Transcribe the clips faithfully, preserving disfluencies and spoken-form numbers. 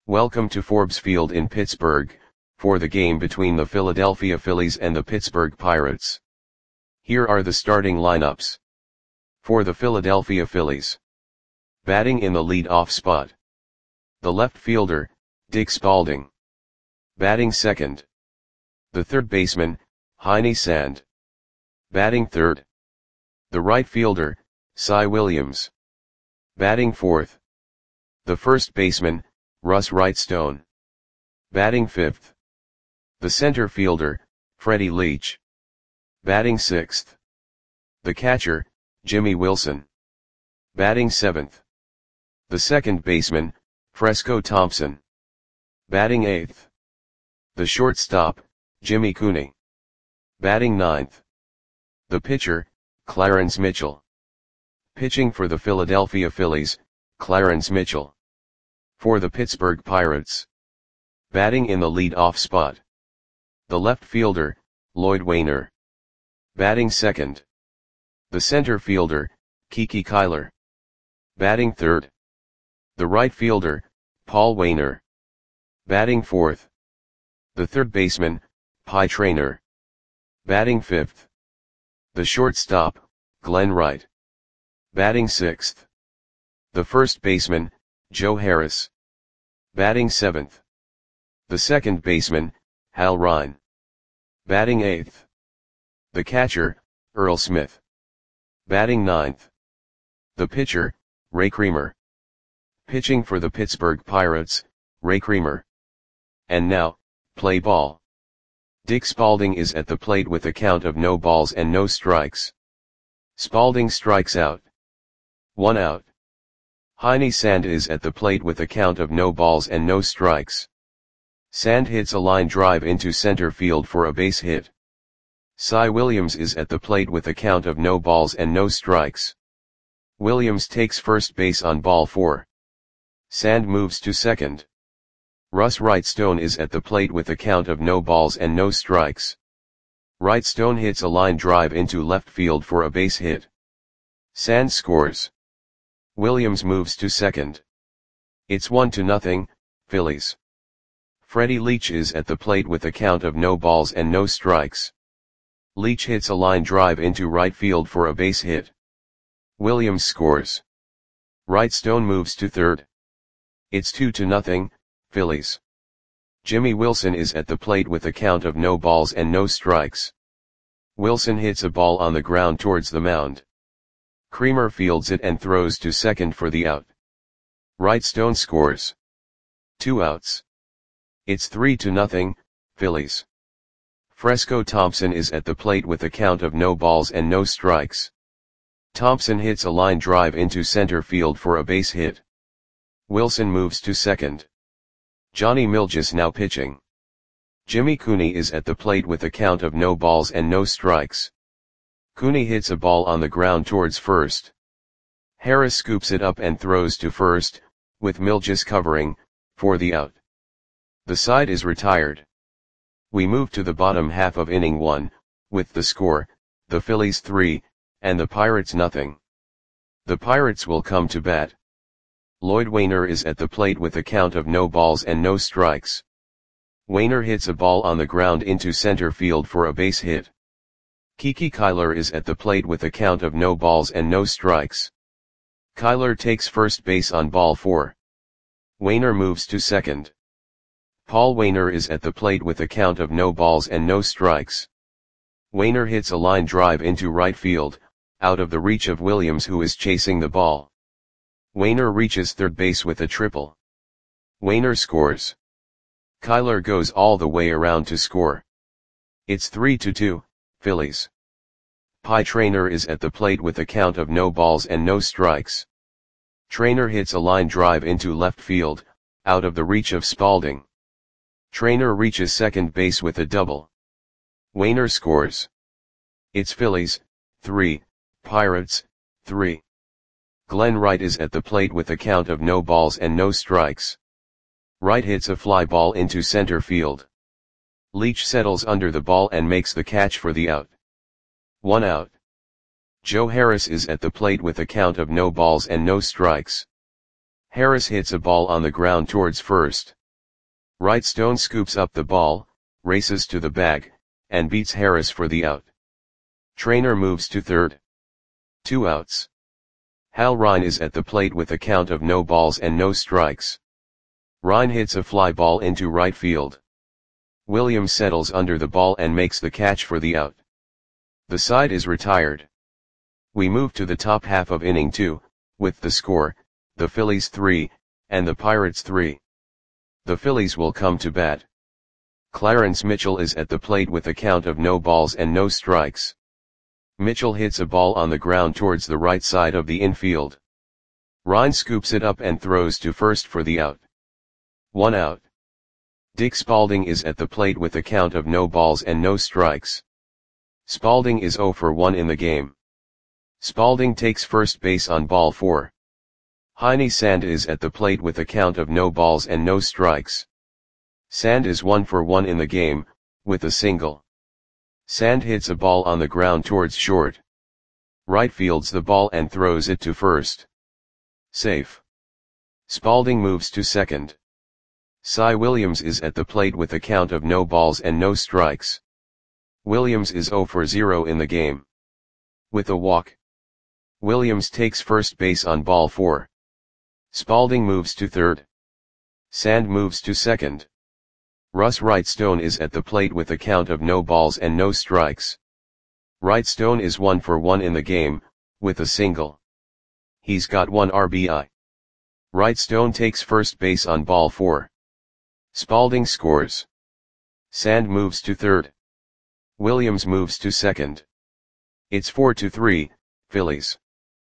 Welcome to Forbes Field in Pittsburgh, for the game between the Philadelphia Phillies and the Pittsburgh Pirates. Here are the starting lineups. For the Philadelphia Phillies. Batting in the lead-off spot. The left fielder, Dick Spaulding. Batting second. The third baseman, Heine Sand. Batting third. The right fielder, Cy Williams. Batting fourth. The first baseman, Russ Wrightstone. Batting fifth. The center fielder, Freddie Leach. Batting sixth. The catcher, Jimmy Wilson. Batting seventh. The second baseman, Fresco Thompson. Batting eighth. The shortstop, Jimmy Cooney. Batting ninth. The pitcher, Clarence Mitchell. Pitching for the Philadelphia Phillies, Clarence Mitchell. For the Pittsburgh Pirates. Batting in the lead-off spot. The left fielder, Lloyd Wainer. Batting second. The center fielder, Kiki Kyler. Batting third. The right fielder, Paul Wainer. Batting fourth. The third baseman, Pie Traynor. Batting fifth. The shortstop, Glenn Wright. Batting sixth. The first baseman, Joe Harris. Batting seventh. The second baseman, Hal Ryan. Batting eighth. The catcher, Earl Smith. Batting ninth. The pitcher, Ray Creamer. Pitching for the Pittsburgh Pirates, Ray Creamer. And now, play ball. Dick Spaulding is at the plate with a count of no balls and no strikes. Spaulding strikes out. One out. Heine Sand is at the plate with a count of no balls and no strikes. Sand hits a line drive into center field for a base hit. Cy Williams is at the plate with a count of no balls and no strikes. Williams takes first base on ball four. Sand moves to second. Russ Wrightstone is at the plate with a count of no balls and no strikes. Wrightstone hits a line drive into left field for a base hit. Sand scores. Williams moves to second. It's one to nothing, Phillies. Freddie Leach is at the plate with a count of no balls and no strikes. Leach hits a line drive into right field for a base hit. Williams scores. Wrightstone moves to third. It's two to nothing, Phillies. Jimmy Wilson is at the plate with a count of no balls and no strikes. Wilson hits a ball on the ground towards the mound. Creamer fields it and throws to second for the out. Wrightstone scores. Two outs. It's three to nothing, Phillies. Fresco Thompson is at the plate with a count of no balls and no strikes. Thompson hits a line drive into center field for a base hit. Wilson moves to second. Johnny Milges now pitching. Jimmy Cooney is at the plate with a count of no balls and no strikes. Cooney hits a ball on the ground towards first. Harris scoops it up and throws to first, with Milges covering, for the out. The side is retired. We move to the bottom half of inning one, with the score, the Phillies three, and the Pirates nothing. The Pirates will come to bat. Lloyd Wainer is at the plate with a count of no balls and no strikes. Wainer hits a ball on the ground into center field for a base hit. Kiki Kyler is at the plate with a count of no balls and no strikes. Kyler takes first base on ball four. Wainer moves to second. Paul Wainer is at the plate with a count of no balls and no strikes. Wainer hits a line drive into right field, out of the reach of Williams who is chasing the ball. Wainer reaches third base with a triple. Wainer scores. Kyler goes all the way around to score. It's three to two, Phillies. Pie Traynor is at the plate with a count of no balls and no strikes. Traynor hits a line drive into left field, out of the reach of Spaulding. Traynor reaches second base with a double. Wainer scores. It's Phillies, three, Pirates, three. Glenn Wright is at the plate with a count of no balls and no strikes. Wright hits a fly ball into center field. Leach settles under the ball and makes the catch for the out. One out. Joe Harris is at the plate with a count of no balls and no strikes. Harris hits a ball on the ground towards first. Wright Stone scoops up the ball, races to the bag, and beats Harris for the out. Trainer moves to third. Two outs. Hal Ryan is at the plate with a count of no balls and no strikes. Ryan hits a fly ball into right field. Williams settles under the ball and makes the catch for the out. The side is retired. We move to the top half of inning two, with the score, the Phillies three, and the Pirates three. The Phillies will come to bat. Clarence Mitchell is at the plate with a count of no balls and no strikes. Mitchell hits a ball on the ground towards the right side of the infield. Ryan scoops it up and throws to first for the out. One out. Dick Spaulding is at the plate with a count of no balls and no strikes. Spaulding is oh for one in the game. Spaulding takes first base on ball four. Heine Sand is at the plate with a count of no balls and no strikes. Sand is one for one in the game, with a single. Sand hits a ball on the ground towards short. Wright fields the ball and throws it to first. Safe. Spaulding moves to second. Cy Williams is at the plate with a count of no balls and no strikes. Williams is oh for zero in the game. With a walk. Williams takes first base on ball four. Spaulding moves to third. Sand moves to second. Russ Wright Stone is at the plate with a count of no balls and no strikes. Wright Stone is one for one in the game, with a single. He's got one R B I. Wright Stone takes first base on ball four. Spaulding scores. Sand moves to third. Williams moves to second. It's four to three, Phillies.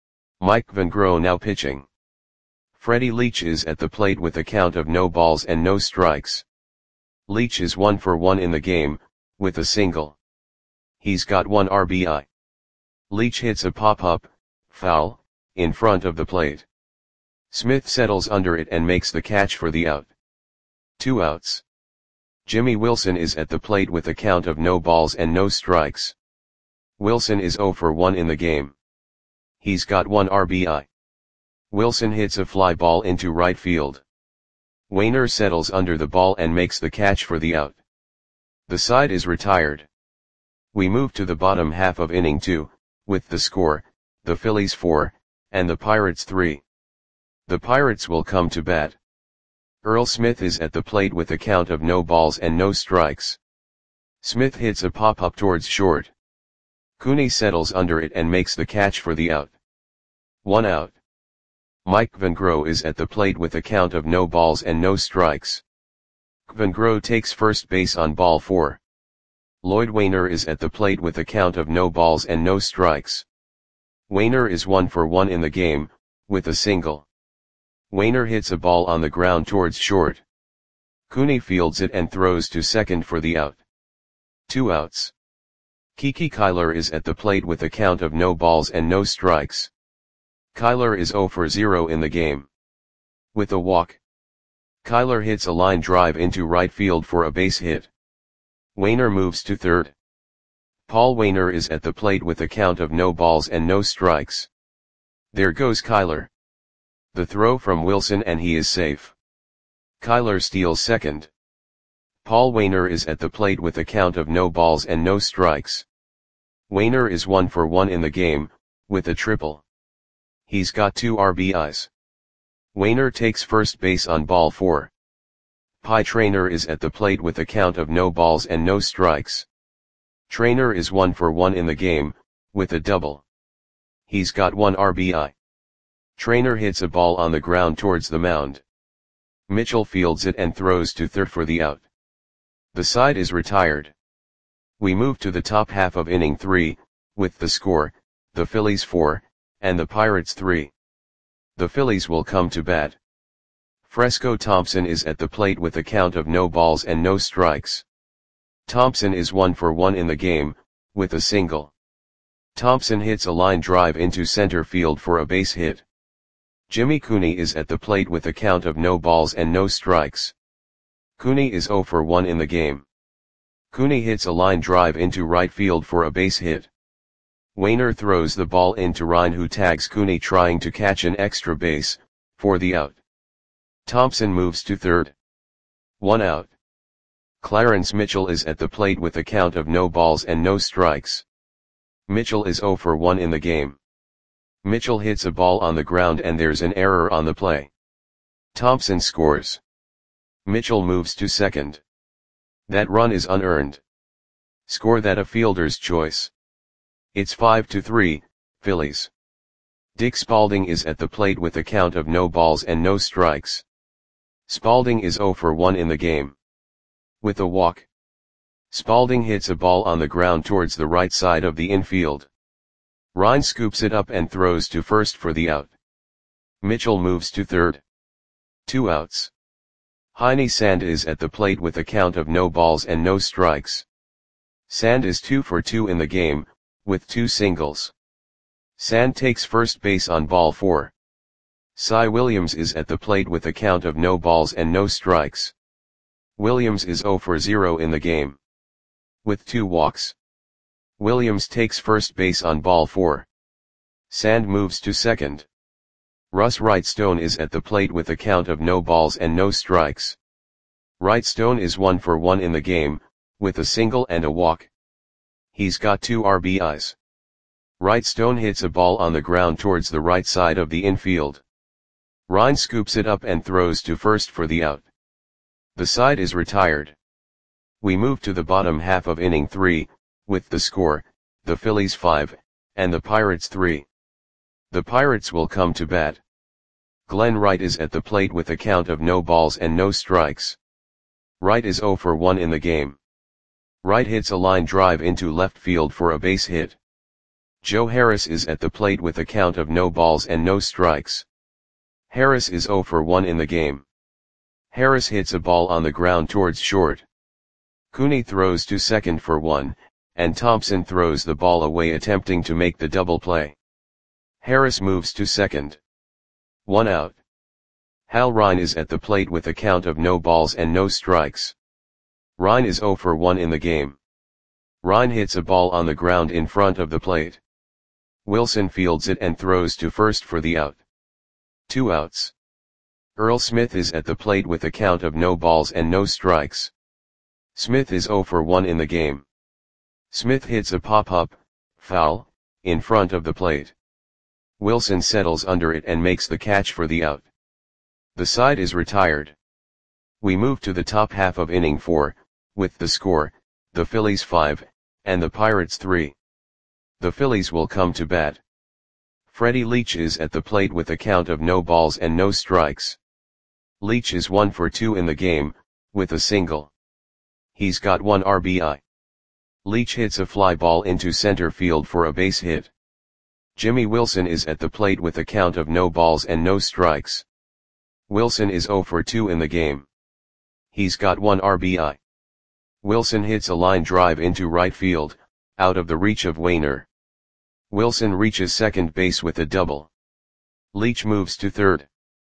Mike Van-Gro now pitching. Freddie Leach is at the plate with a count of no balls and no strikes. Leach is one for one in the game, with a single. He's got one R B I. Leach hits a pop-up, foul, in front of the plate. Smith settles under it and makes the catch for the out. Two outs. Jimmy Wilson is at the plate with a count of no balls and no strikes. Wilson is oh for one in the game. He's got one R B I. Wilson hits a fly ball into right field. Wainer settles under the ball and makes the catch for the out. The side is retired. We move to the bottom half of inning two, with the score, the Phillies four, and the Pirates three. The Pirates will come to bat. Earl Smith is at the plate with a count of no balls and no strikes. Smith hits a pop-up towards short. Cooney settles under it and makes the catch for the out. One out. Mike Van-Gro is at the plate with a count of no balls and no strikes. Van-Gro takes first base on ball four. Lloyd Wainer is at the plate with a count of no balls and no strikes. Wainer is one for one in the game, with a single. Wainer hits a ball on the ground towards short. Cooney fields it and throws to second for the out. Two outs. Kiki Kyler is at the plate with a count of no balls and no strikes. Kyler is oh for zero in the game. With a walk. Kyler hits a line drive into right field for a base hit. Wainer moves to third. Paul Wainer is at the plate with a count of no balls and no strikes. There goes Kyler. The throw from Wilson and he is safe. Kyler steals second. Paul Wainer is at the plate with a count of no balls and no strikes. Wainer is one for one in the game, with a triple. He's got two R B Is. Wainer takes first base on ball four. Pie Traynor is at the plate with a count of no balls and no strikes. Traynor is one for one in the game, with a double. He's got one R B I. Traynor hits a ball on the ground towards the mound. Mitchell fields it and throws to third for the out. The side is retired. We move to the top half of inning three, with the score, the Phillies four, and the Pirates three. The Phillies will come to bat. Fresco Thompson is at the plate with a count of no balls and no strikes. Thompson is one for one in the game, with a single. Thompson hits a line drive into center field for a base hit. Jimmy Cooney is at the plate with a count of no balls and no strikes. Cooney is oh for one in the game. Cooney hits a line drive into right field for a base hit. Wainer throws the ball into Ryan, who tags Cooney trying to catch an extra base, for the out. Thompson moves to third. One out. Clarence Mitchell is at the plate with a count of no balls and no strikes. Mitchell is zero for one in the game. Mitchell hits a ball on the ground and there's an error on the play. Thompson scores. Mitchell moves to second. That run is unearned. Score that a fielder's choice. It's five to three, Phillies. Dick Spaulding is at the plate with a count of no balls and no strikes. Spaulding is zero for one in the game. With a walk. Spaulding hits a ball on the ground towards the right side of the infield. Ryan scoops it up and throws to first for the out. Mitchell moves to third. Two outs. Heine Sand is at the plate with a count of no balls and no strikes. Sand is two for two in the game, with two singles. Sand takes first base on ball four. Cy Williams is at the plate with a count of no balls and no strikes. Williams is zero for zero in the game. With two walks. Williams takes first base on ball four. Sand moves to second. Russ Wrightstone is at the plate with a count of no balls and no strikes. Wrightstone is one for one in the game, with a single and a walk. He's got two R B Is. Wrightstone hits a ball on the ground towards the right side of the infield. Ryan scoops it up and throws to first for the out. The side is retired. We move to the bottom half of inning three, with the score, the Phillies five, and the Pirates three. The Pirates will come to bat. Glenn Wright is at the plate with a count of no balls and no strikes. Wright is zero for one in the game. Wright hits a line drive into left field for a base hit. Joe Harris is at the plate with a count of no balls and no strikes. Harris is zero for one in the game. Harris hits a ball on the ground towards short. Cooney throws to second for one, and Thompson throws the ball away attempting to make the double play. Harris moves to second. One out. Hal Rine is at the plate with a count of no balls and no strikes. Rine is zero for one in the game. Rine hits a ball on the ground in front of the plate. Wilson fields it and throws to first for the out. Two outs. Earl Smith is at the plate with a count of no balls and no strikes. Smith is zero for one in the game. Smith hits a pop-up, foul, in front of the plate. Wilson settles under it and makes the catch for the out. The side is retired. We move to the top half of inning four, with the score, the Phillies five, and the Pirates three. The Phillies will come to bat. Freddie Leach is at the plate with a count of no balls and no strikes. Leach is one for two in the game, with a single. He's got one R B I. Leach hits a fly ball into center field for a base hit. Jimmy Wilson is at the plate with a count of no balls and no strikes. Wilson is zero for two in the game. He's got one R B I. Wilson hits a line drive into right field, out of the reach of Wainer. Wilson reaches second base with a double. Leach moves to third.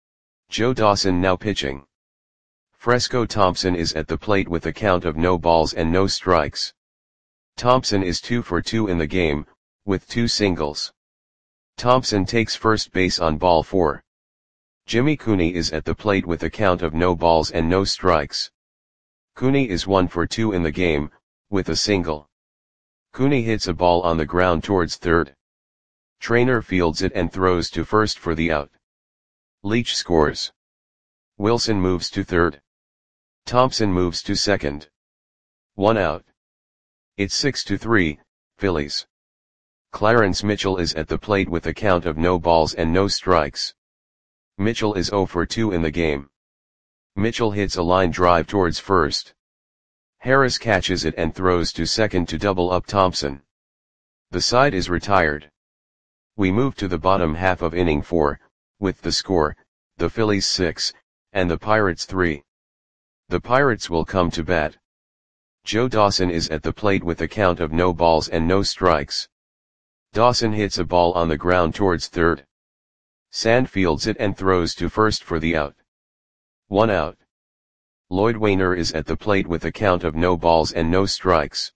Joe Dawson now pitching. Fresco Thompson is at the plate with a count of no balls and no strikes. Thompson is two for two in the game, with two singles. Thompson takes first base on ball four. Jimmy Cooney is at the plate with a count of no balls and no strikes. Cooney is one for two in the game, with a single. Cooney hits a ball on the ground towards third. Trainer fields it and throws to first for the out. Leach scores. Wilson moves to third. Thompson moves to second. One out. It's six to three, Phillies. Clarence Mitchell is at the plate with a count of no balls and no strikes. Mitchell is zero for two in the game. Mitchell hits a line drive towards first. Harris catches it and throws to second to double up Thompson. The side is retired. We move to the bottom half of inning four, with the score, the Phillies six, and the Pirates three. The Pirates will come to bat. Joe Dawson is at the plate with a count of no balls and no strikes. Dawson hits a ball on the ground towards third. Sand fields it and throws to first for the out. One out. Lloyd Wainer is at the plate with a count of no balls and no strikes.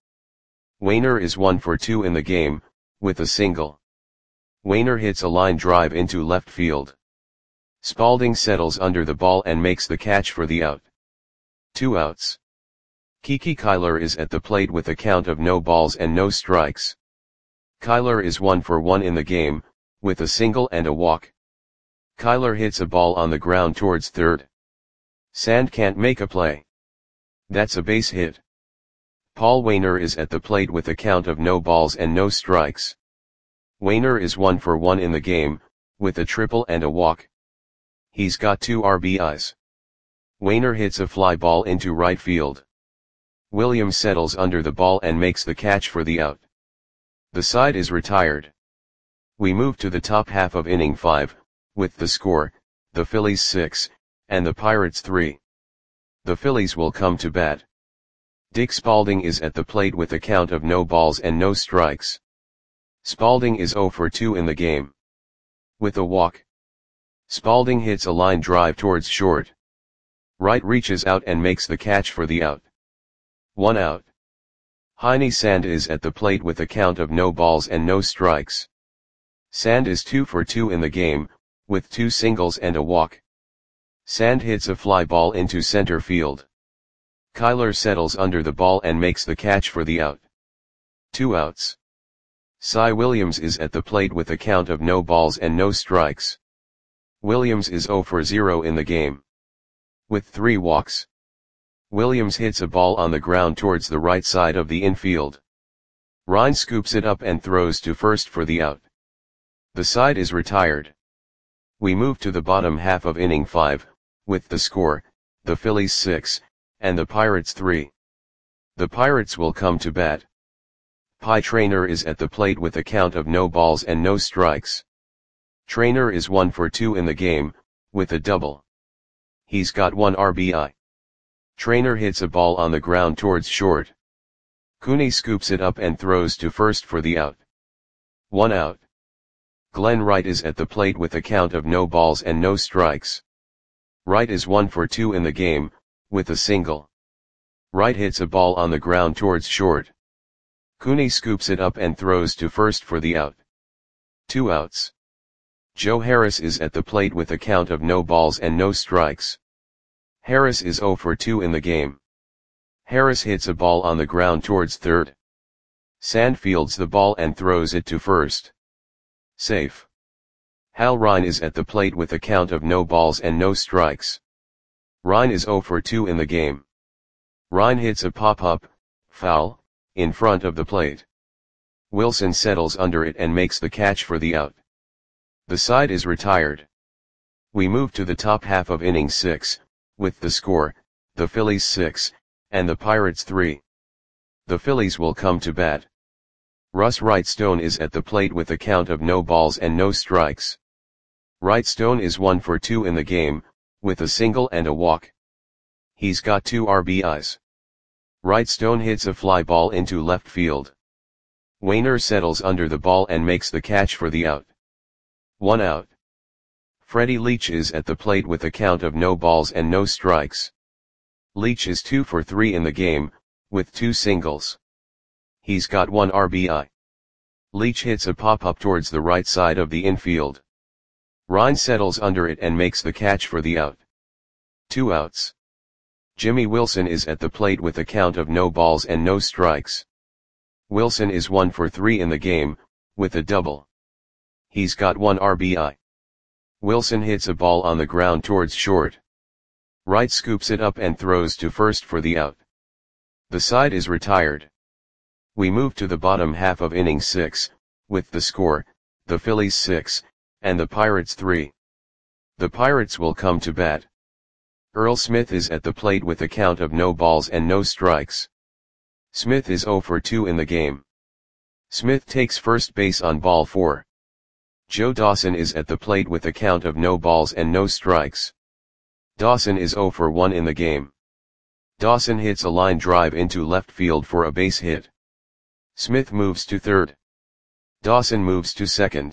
Wainer is one for two in the game, with a single. Wainer hits a line drive into left field. Spalding settles under the ball and makes the catch for the out. Two outs. Kiki Kyler is at the plate with a count of no balls and no strikes. Kyler is one for one in the game, with a single and a walk. Kyler hits a ball on the ground towards third. Sand can't make a play. That's a base hit. Paul Waner is at the plate with a count of no balls and no strikes. Waner is one for one in the game, with a triple and a walk. He's got two R B Is. Waner hits a fly ball into right field. Williams settles under the ball and makes the catch for the out. The side is retired. We move to the top half of inning five, with the score, the Phillies six, and the Pirates three. The Phillies will come to bat. Dick Spalding is at the plate with a count of no balls and no strikes. Spalding is zero for two in the game. With a walk. Spalding hits a line drive towards short. Wright reaches out and makes the catch for the out. One out. Heine Sand is at the plate with a count of no balls and no strikes. Sand is two for two in the game, with two singles and a walk. Sand hits a fly ball into center field. Kyler settles under the ball and makes the catch for the out. Two outs. Cy Williams is at the plate with a count of no balls and no strikes. Williams is zero for zero in the game. With three walks. Williams hits a ball on the ground towards the right side of the infield. Ryan scoops it up and throws to first for the out. The side is retired. We move to the bottom half of inning five, with the score, the Phillies six, and the Pirates three. The Pirates will come to bat. Pie Traynor is at the plate with a count of no balls and no strikes. Traynor is one for two in the game, with a double. He's got one R B I. Traynor hits a ball on the ground towards short. Cooney scoops it up and throws to first for the out. One out. Glenn Wright is at the plate with a count of no balls and no strikes. Wright is one for two in the game, with a single. Wright hits a ball on the ground towards short. Cooney scoops it up and throws to first for the out. Two outs. Joe Harris is at the plate with a count of no balls and no strikes. Harris is zero for two in the game. Harris hits a ball on the ground towards third. Sand fields the ball and throws it to first. Safe. Hal Ryan is at the plate with a count of no balls and no strikes. Ryan is zero for two in the game. Ryan hits a pop-up, foul, in front of the plate. Wilson settles under it and makes the catch for the out. The side is retired. We move to the top half of inning six, with the score, the Phillies six, and the Pirates three. The Phillies will come to bat. Russ Wright-Stone is at the plate with a count of no balls and no strikes. Wright-Stone is one for two in the game, with a single and a walk. He's got two R B Is. Wright-Stone hits a fly ball into left field. Waner settles under the ball and makes the catch for the out. One out. Freddie Leach is at the plate with a count of no balls and no strikes. Leach is two for three in the game, with two singles. He's got one R B I. Leach hits a pop-up towards the right side of the infield. Ryan settles under it and makes the catch for the out. Two outs. Jimmy Wilson is at the plate with a count of no balls and no strikes. Wilson is one for three in the game, with a double. He's got one R B I. Wilson hits a ball on the ground towards short. Wright scoops it up and throws to first for the out. The side is retired. We move to the bottom half of inning six, with the score, the Phillies six, and the Pirates three. The Pirates will come to bat. Earl Smith is at the plate with a count of no balls and no strikes. Smith is zero for two in the game. Smith takes first base on ball four. Joe Dawson is at the plate with a count of no balls and no strikes. Dawson is zero for one in the game. Dawson hits a line drive into left field for a base hit. Smith moves to third. Dawson moves to second.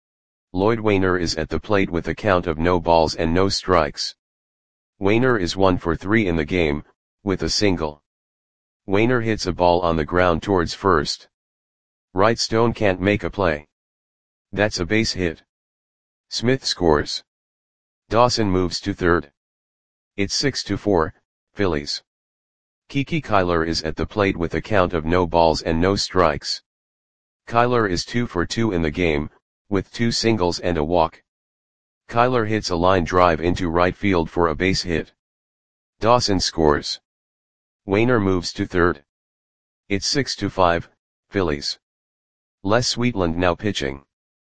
Lloyd Waner is at the plate with a count of no balls and no strikes. Waner is one for three in the game, with a single. Waner hits a ball on the ground towards first. Wright-Stone can't make a play. That's a base hit. Smith scores. Dawson moves to third. It's six to four, Phillies. Kiki Kyler is at the plate with a count of no balls and no strikes. Kyler is two for two in the game, with two singles and a walk. Kyler hits a line drive into right field for a base hit. Dawson scores. Wainer moves to third. It's six to five, Phillies. Les Sweetland now pitching.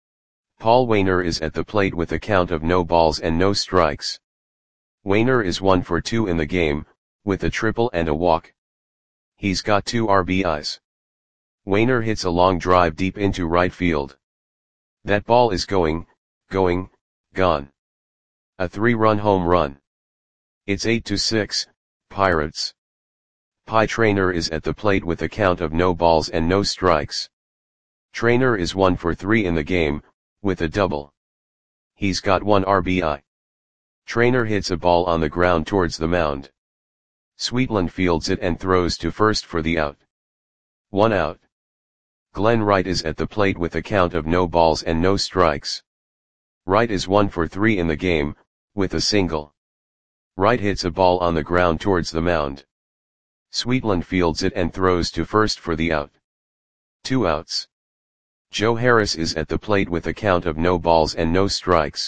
Paul Wainer is at the plate with a count of no balls and no strikes. Wainer is one for two in the game, with a triple and a walk. He's got two R B Is. Wainer hits a long drive deep into right field. That ball is going, going, gone. A three-run home run. It's eight to six, Pirates. Pie Traynor is at the plate with a count of no balls and no strikes. Traynor is one for three in the game, with a double. He's got one R B I. Traynor hits a ball on the ground towards the mound. Sweetland fields it and throws to first for the out. One out. Glenn Wright is at the plate with a count of no balls and no strikes. Wright is one for three in the game, with a single. Wright hits a ball on the ground towards the mound. Sweetland fields it and throws to first for the out. Two outs. Joe Harris is at the plate with a count of no balls and no strikes.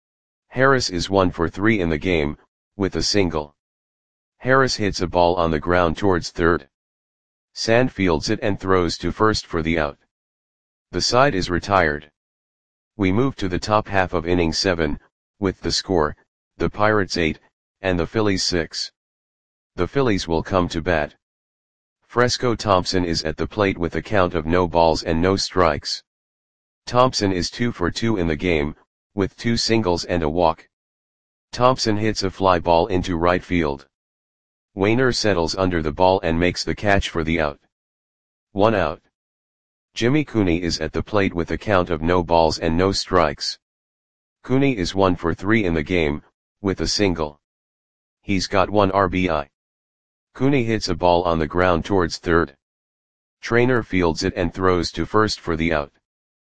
Harris is one for three in the game, with a single. Harris hits a ball on the ground towards third. Sand fields it and throws to first for the out. The side is retired. We move to the top half of inning seven, with the score, the Pirates eight, and the Phillies six. The Phillies will come to bat. Fresco Thompson is at the plate with a count of no balls and no strikes. Thompson is two for two in the game, with two singles and a walk. Thompson hits a fly ball into right field. Wainer settles under the ball and makes the catch for the out. One out. Jimmy Cooney is at the plate with a count of no balls and no strikes. Cooney is one for three in the game, with a single. He's got one R B I. Cooney hits a ball on the ground towards third. Traynor fields it and throws to first for the out.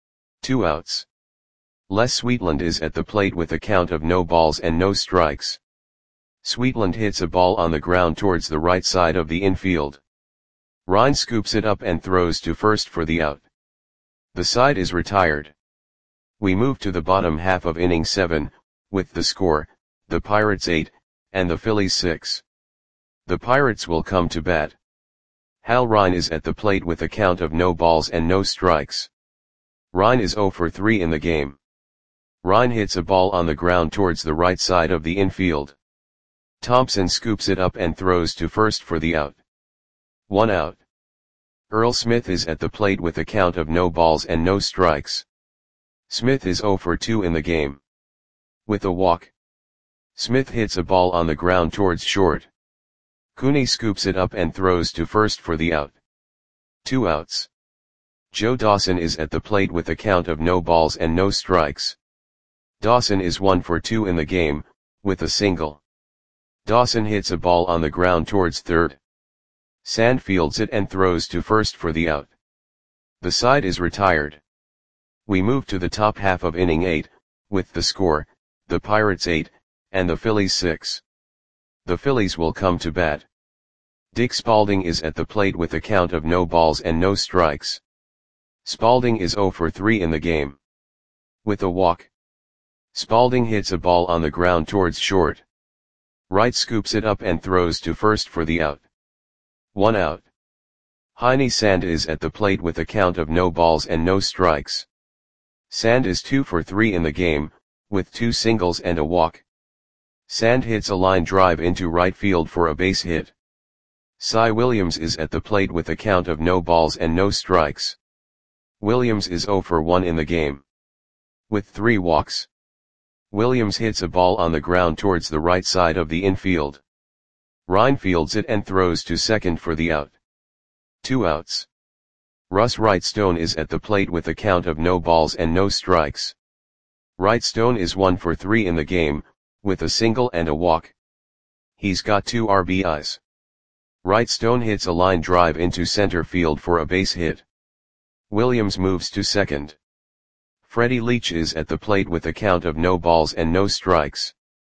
Two outs. Les Sweetland is at the plate with a count of no balls and no strikes. Sweetland hits a ball on the ground towards the right side of the infield. Ryan scoops it up and throws to first for the out. The side is retired. We move to the bottom half of inning seven, with the score, the Pirates eight, and the Phillies six. The Pirates will come to bat. Hal Ryan is at the plate with a count of no balls and no strikes. Ryan is zero for three in the game. Ryan hits a ball on the ground towards the right side of the infield. Thompson scoops it up and throws to first for the out. One out. Earl Smith is at the plate with a count of no balls and no strikes. Smith is zero for two in the game. With a walk. Smith hits a ball on the ground towards short. Cooney scoops it up and throws to first for the out. Two outs. Joe Dawson is at the plate with a count of no balls and no strikes. Dawson is one for two in the game, with a single. Dawson hits a ball on the ground towards third. Sand fields it and throws to first for the out. The side is retired. We move to the top half of inning eight, with the score, the Pirates eight, and the Phillies six. The Phillies will come to bat. Dick Spaulding is at the plate with a count of no balls and no strikes. Spaulding is zero for three in the game. With a walk. Spaulding hits a ball on the ground towards short. Wright scoops it up and throws to first for the out. One out. Heine Sand is at the plate with a count of no balls and no strikes. Sand is two for three in the game, with two singles and a walk. Sand hits a line drive into right field for a base hit. Cy Williams is at the plate with a count of no balls and no strikes. Williams is zero for one in the game. With three walks. Williams hits a ball on the ground towards the right side of the infield. Ryan fields it and throws to second for the out. Two outs. Russ Wright-Stone is at the plate with a count of no balls and no strikes. Wright-Stone is one for three in the game, with a single and a walk. He's got two R B Is. Wright-Stone hits a line drive into center field for a base hit. Williams moves to second. Freddie Leach is at the plate with a count of no balls and no strikes.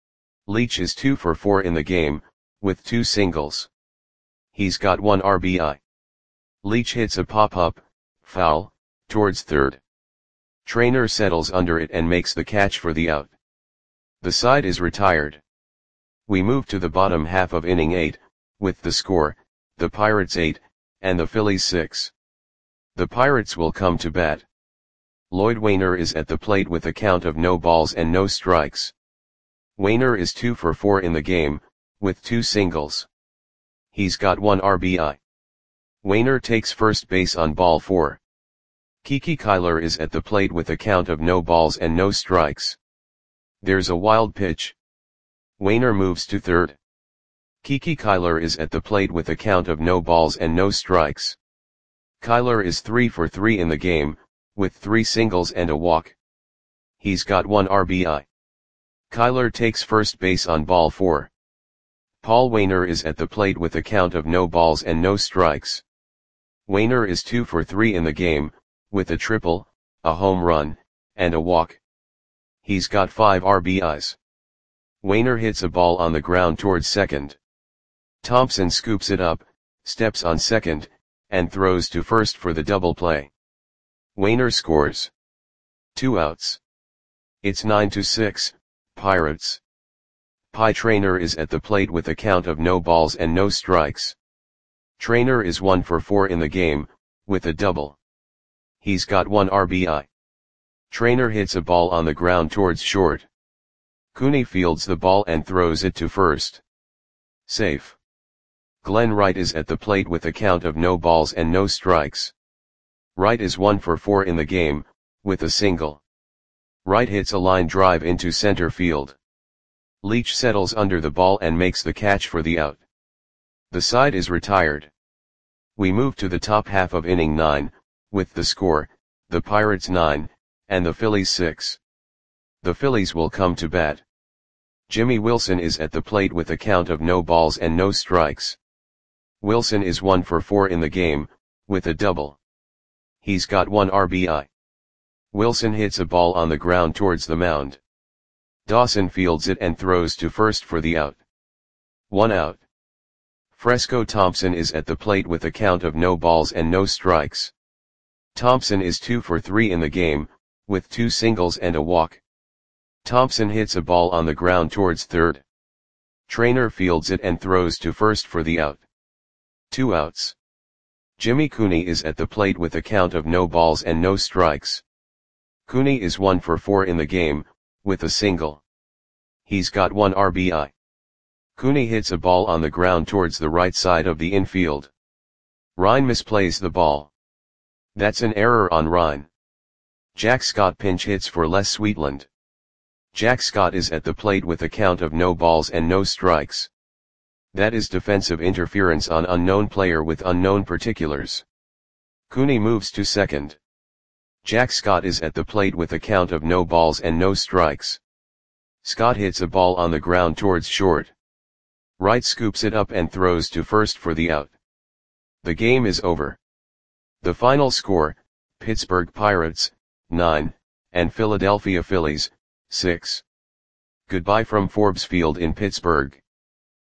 Leach is two for four in the game, with two singles. He's got one R B I. Leach hits a pop-up, foul, towards third. Trainer settles under it and makes the catch for the out. The side is retired. We move to the bottom half of inning eight, with the score, the Pirates eight, and the Phillies six. The Pirates will come to bat. Lloyd Waner is at the plate with a count of no balls and no strikes. Waner is two for four in the game, with two singles. He's got one R B I. Waner takes first base on ball four. Kiki Kyler is at the plate with a count of no balls and no strikes. There's a wild pitch. Waner moves to third. Kiki Kyler is at the plate with a count of no balls and no strikes. Kyler is three for three in the game, with three singles and a walk. He's got one R B I. Kyler takes first base on ball four. Paul Waner is at the plate with a count of no balls and no strikes. Waner is two for three in the game, with a triple, a home run, and a walk. He's got five R B Is. Waner hits a ball on the ground towards second. Thompson scoops it up, steps on second, and throws to first for the double play. Waner scores. Two outs. It's nine to six, Pirates. Pie Trainer is at the plate with a count of no balls and no strikes. Trainer is one for four in the game, with a double. He's got one R B I. Trainer hits a ball on the ground towards short. Cooney fields the ball and throws it to first. Safe. Glenn Wright is at the plate with a count of no balls and no strikes. Wright is one for four in the game, with a single. Wright hits a line drive into center field. Leach settles under the ball and makes the catch for the out. The side is retired. We move to the top half of inning nine, with the score, the Pirates nine, and the Phillies six. The Phillies will come to bat. Jimmy Wilson is at the plate with a count of no balls and no strikes. Wilson is one for four in the game, with a double. He's got one R B I. Wilson hits a ball on the ground towards the mound. Dawson fields it and throws to first for the out. One out. Fresco Thompson is at the plate with a count of no balls and no strikes. Thompson is two for three in the game, with two singles and a walk. Thompson hits a ball on the ground towards third. Trainer fields it and throws to first for the out. Two outs. Jimmy Cooney is at the plate with a count of no balls and no strikes. Cooney is one for four in the game, with a single. He's got one R B I. Cooney hits a ball on the ground towards the right side of the infield. Ryan misplays the ball. That's an error on Ryan. Jack Scott pinch hits for Les Sweetland. Jack Scott is at the plate with a count of no balls and no strikes. That is defensive interference on unknown player with unknown particulars. Cooney moves to second. Jack Scott is at the plate with a count of no balls and no strikes. Scott hits a ball on the ground towards short. Wright scoops it up and throws to first for the out. The game is over. The final score, Pittsburgh Pirates, nine, and Philadelphia Phillies, six. Goodbye from Forbes Field in Pittsburgh.